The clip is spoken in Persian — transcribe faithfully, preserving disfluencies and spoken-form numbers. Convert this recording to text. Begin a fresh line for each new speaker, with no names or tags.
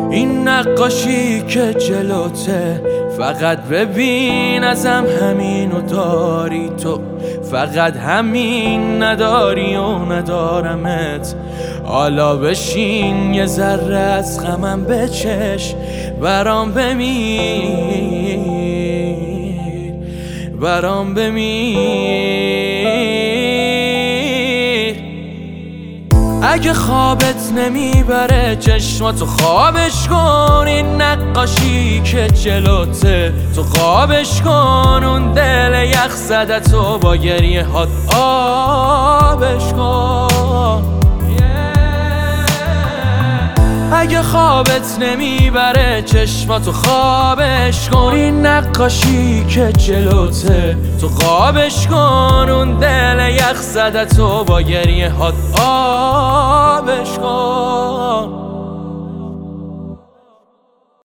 این نقاشی که جلوته، فقط ببین ازم همینو داری تو، فقط همین نداری و ندارمت. حالا بشین یه ذره از غمم بچش، برام بمیر، برام بمیر. اگه خوابت نمیبره چشماتو خوابش کن، این نقاشی که جلوته تو خوابش کن، اون دل یخ زدتو با گریه هات آبش کن. اگه خوابت نمیبره چشماتو خوابش کن، این نقاشی که جلوته تو خوابش کن، اون دل یخ زدتو با گریه هات آبش کن.